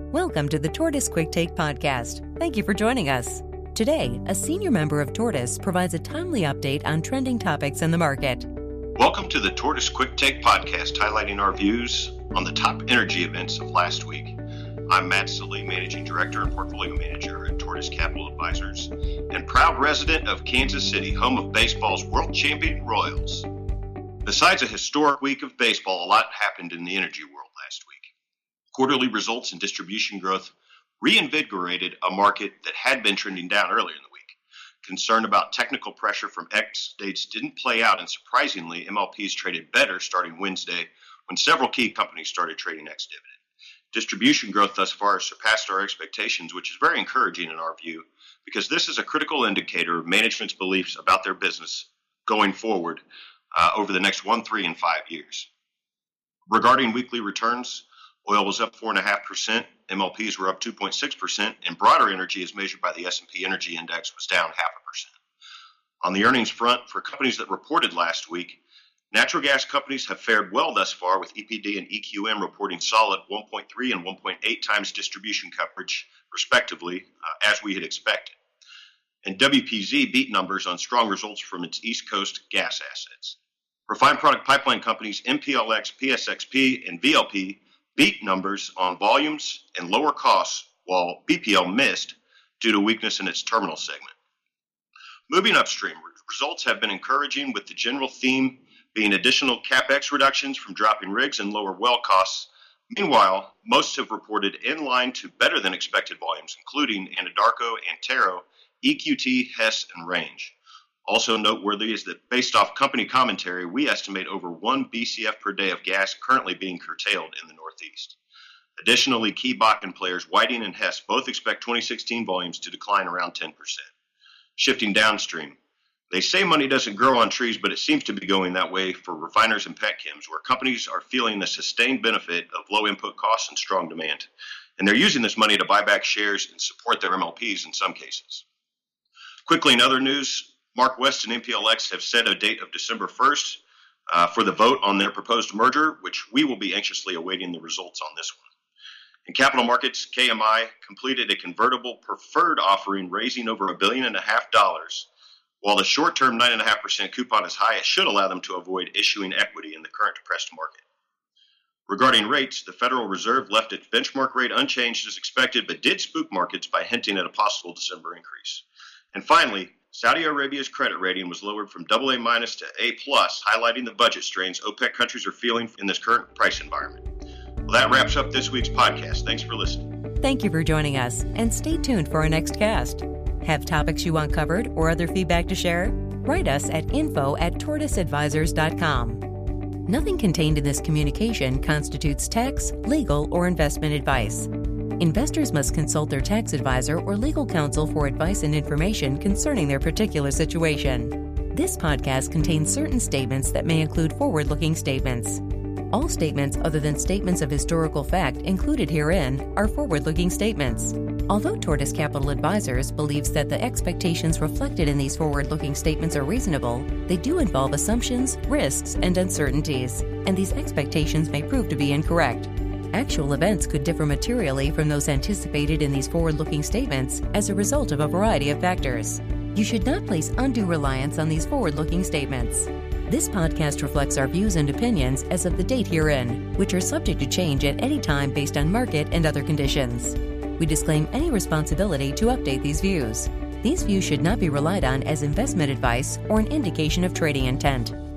Welcome to the Tortoise Quick Take podcast. Thank you for joining us. Today, a senior member of Tortoise provides a timely update on trending topics in the market. Welcome to the Tortoise Quick Take podcast, highlighting our views on the top energy events of last week. I'm Matt Sully, Managing Director and Portfolio Manager at Tortoise Capital Advisors, and proud resident of Kansas City, home of baseball's world champion Royals. Besides a historic week of baseball, a lot happened in the energy world last week. Quarterly results and distribution growth reinvigorated a market that had been trending down earlier in the week. Concern about technical pressure from ex-states didn't play out, and surprisingly, MLPs traded better starting Wednesday when several key companies started trading ex-dividend. Distribution growth thus far has surpassed our expectations, which is very encouraging in our view, because this is a critical indicator of management's beliefs about their business going forward over the next 1, 3, and 5 years. Regarding weekly returns, oil was up 4.5%, MLPs were up 2.6%, and broader energy as measured by the S&P Energy Index was down 0.5%. On the earnings front, for companies that reported last week, natural gas companies have fared well thus far, with EPD and EQM reporting solid 1.3 and 1.8 times distribution coverage, respectively, as we had expected. And WPZ beat numbers on strong results from its East Coast gas assets. Refined product pipeline companies MPLX, PSXP, and VLP beat numbers on volumes and lower costs, while BPL missed due to weakness in its terminal segment. Moving upstream, results have been encouraging, with the general theme being additional CapEx reductions from dropping rigs and lower well costs. Meanwhile, most have reported in line to better than expected volumes, including Anadarko, Antero, EQT, Hess, and Range. Also noteworthy is that based off company commentary, we estimate over 1 BCF per day of gas currently being curtailed in the Northeast. Additionally, key Bakken players Whiting and Hess both expect 2016 volumes to decline around 10%. Shifting downstream, they say money doesn't grow on trees, but it seems to be going that way for refiners and petchems, where companies are feeling the sustained benefit of low input costs and strong demand. And they're using this money to buy back shares and support their MLPs in some cases. Quickly, in other news, Mark West and MPLX have set a date of December 1st for the vote on their proposed merger, which we will be anxiously awaiting the results on this one. In capital markets, KMI completed a convertible preferred offering, raising over $1.5 billion. While the short-term 9.5% coupon is high, it should allow them to avoid issuing equity in the current depressed market. Regarding rates, the Federal Reserve left its benchmark rate unchanged as expected, but did spook markets by hinting at a possible December increase. And finally, Saudi Arabia's credit rating was lowered from AA- to A+, highlighting the budget strains OPEC countries are feeling in this current price environment. Well, that wraps up this week's podcast. Thanks for listening. Thank you for joining us, and stay tuned for our next cast. Have topics you want covered or other feedback to share? Write us at info@tortoiseadvisors.com. Nothing contained in this communication constitutes tax, legal, or investment advice. Investors must consult their tax advisor or legal counsel for advice and information concerning their particular situation. This podcast contains certain statements that may include forward-looking statements. All statements other than statements of historical fact included herein are forward-looking statements. Although Tortoise Capital Advisors believes that the expectations reflected in these forward-looking statements are reasonable, they do involve assumptions, risks, and uncertainties, and these expectations may prove to be incorrect. Actual events could differ materially from those anticipated in these forward-looking statements as a result of a variety of factors. You should not place undue reliance on these forward-looking statements. This podcast reflects our views and opinions as of the date herein, which are subject to change at any time based on market and other conditions. We disclaim any responsibility to update these views. These views should not be relied on as investment advice or an indication of trading intent.